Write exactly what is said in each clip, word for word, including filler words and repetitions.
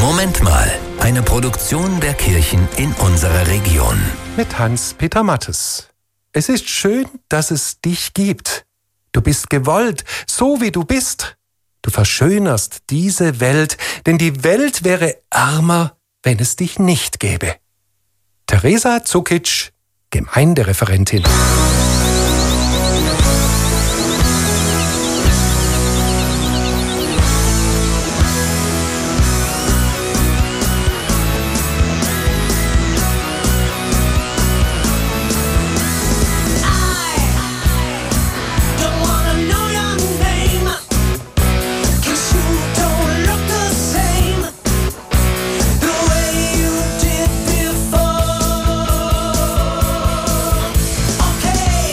Moment mal, eine Produktion der Kirchen in unserer Region. Mit Hans-Peter Mattes. Es ist schön, dass es dich gibt. Du bist gewollt, so wie du bist. Du verschönerst diese Welt, denn die Welt wäre ärmer, wenn es dich nicht gäbe. Teresa Zukic, Gemeindereferentin. Okay.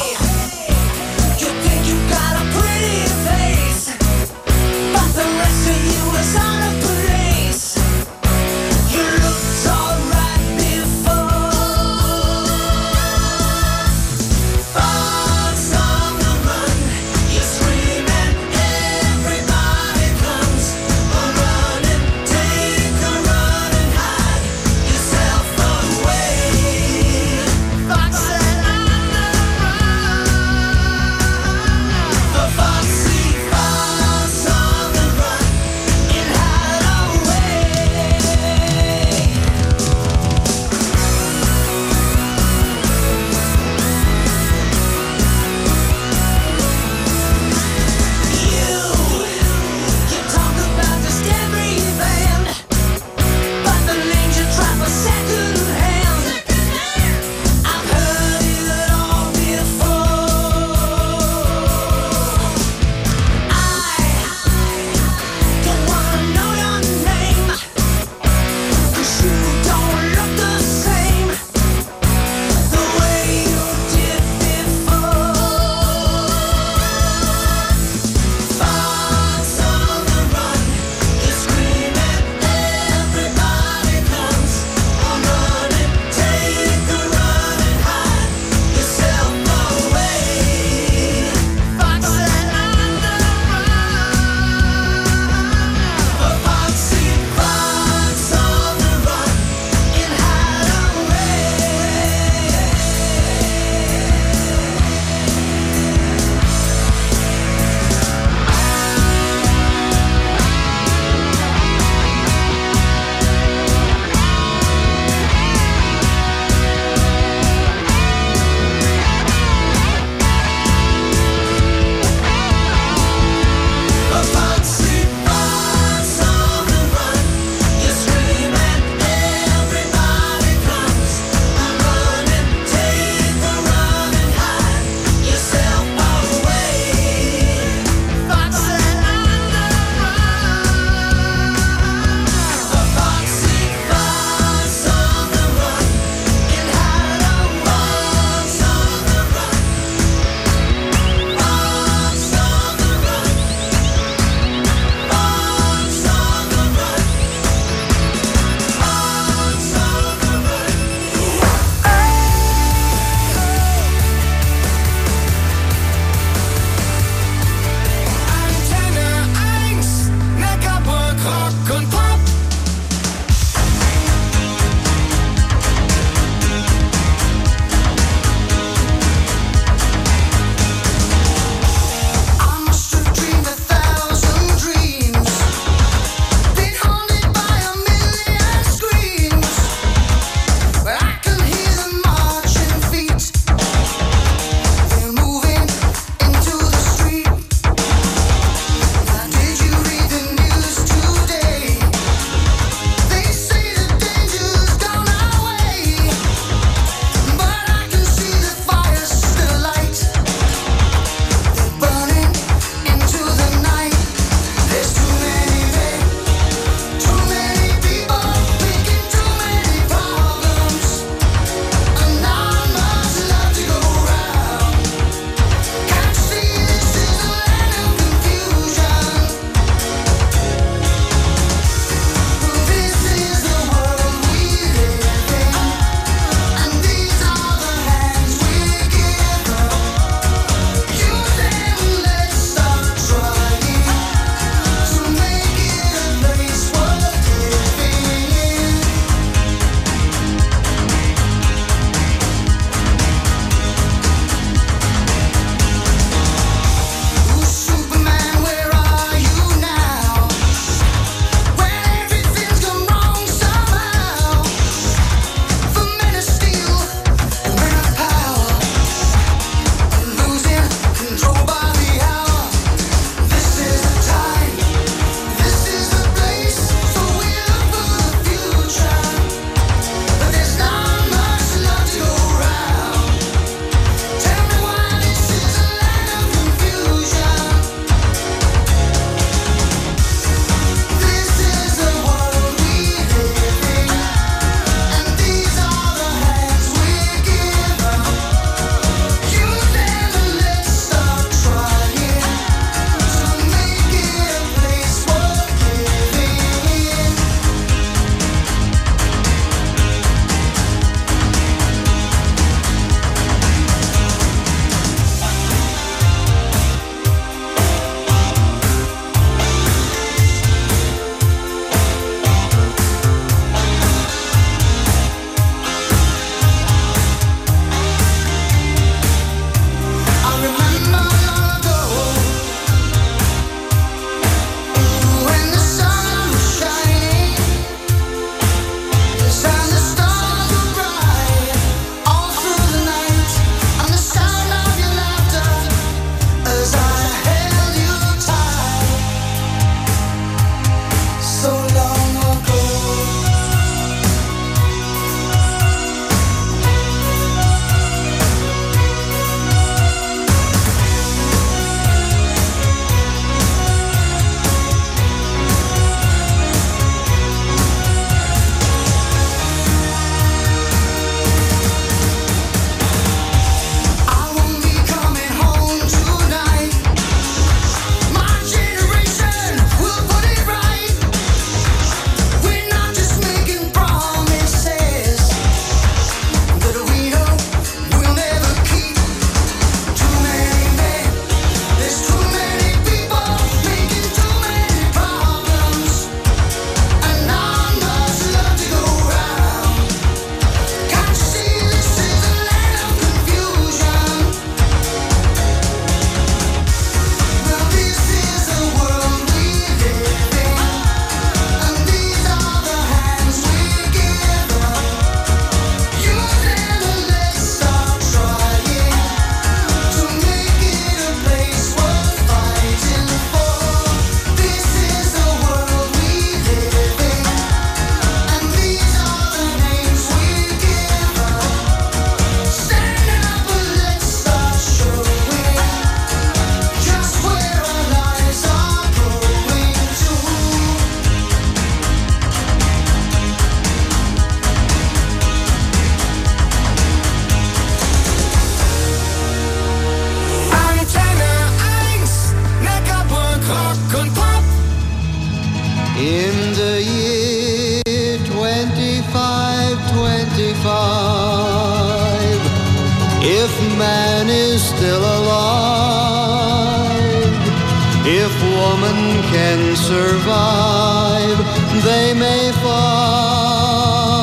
If woman can survive, they may find.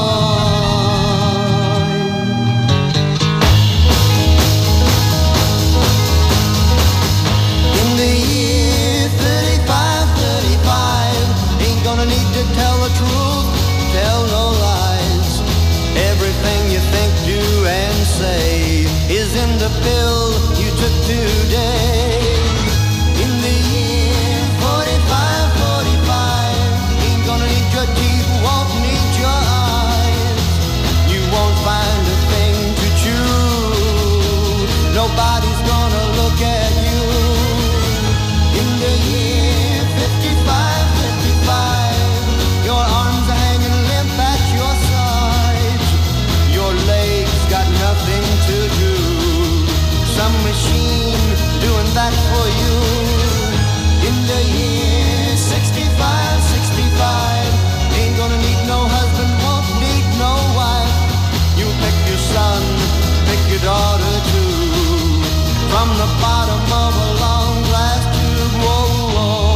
In the year thirty-five, thirty-five, ain't gonna need to tell the truth, tell no lies. Everything you think, do, and say is in the pill you took today. In the year forty-five, forty-five, ain't gonna need your teeth, won't need your eyes. You won't find a thing to chew, nobody's gonna look at you. In the year fifty-five, fifty-five, your arms are hanging limp at your sides. Your legs got nothing to do, some machine doing that for you. In the year sixty-five, sixty-five, ain't gonna need no husband, won't need no wife. You pick your son, pick your daughter too, from the bottom of a long glass tube. Whoa, whoa.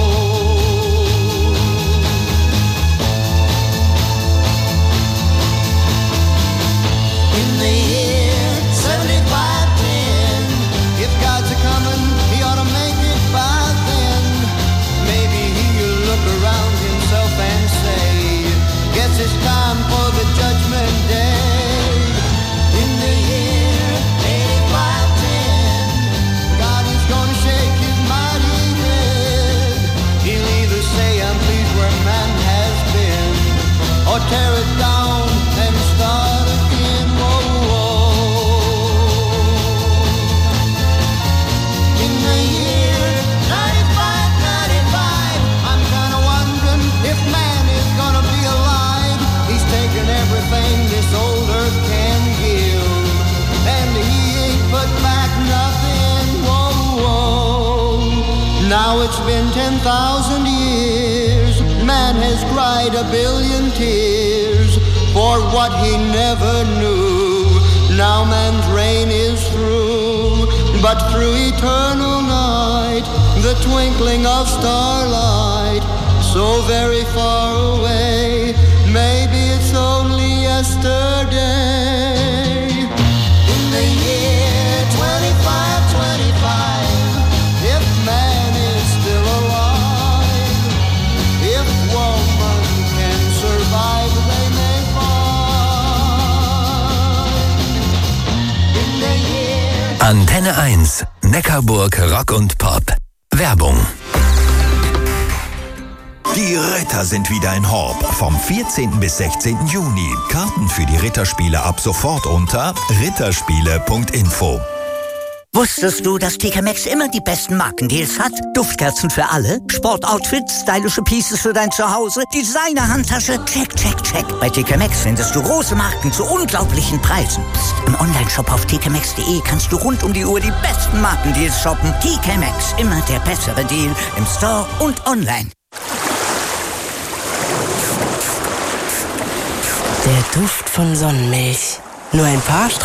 In the year seventy-five, ten, if God's a coming, he ought to make it by then. Maybe he'll look around himself and say, guess it's time for the judgment day. In the year eighty-five, ten, God is gonna shake his mighty head. He'll either say, I'm pleased where man has been, or tear it down and start again. Whoa, whoa. In the year ninety-five, ninety-five, I'm kinda wondering if man is gonna be alive. He's taken everything this old earth can give, and he ain't put back nothing. Whoa, whoa. Now it's been ten thousand years, man has cried a billion tears for what he never knew. Now man's reign is through, but through eternal night, the twinkling of starlight, so very far away, maybe it's only yesterday. In the year twenty-five, twenty-five, if man is still alive, if woman can survive, they may find. In the year Antenne eins, Neckarburg Rock und Pop. Werbung. Die Ritter sind wieder in Horb vom vierzehnten bis sechzehnten Juni. Karten für die Ritterspiele ab sofort unter ritterspiele punkt info. Wusstest du, dass T K Maxx immer die besten Markendeals hat? Duftkerzen für alle, Sportoutfits, stylische Pieces für dein Zuhause, Designer-Handtasche, check, check, check. Bei T K Maxx findest du große Marken zu unglaublichen Preisen. Psst. Im Onlineshop auf t k maxx punkt de kannst du rund um die Uhr die besten Markendeals shoppen. T K Maxx, immer der bessere Deal im Store und online. Der Duft von Sonnenmilch. Nur ein paar Streifen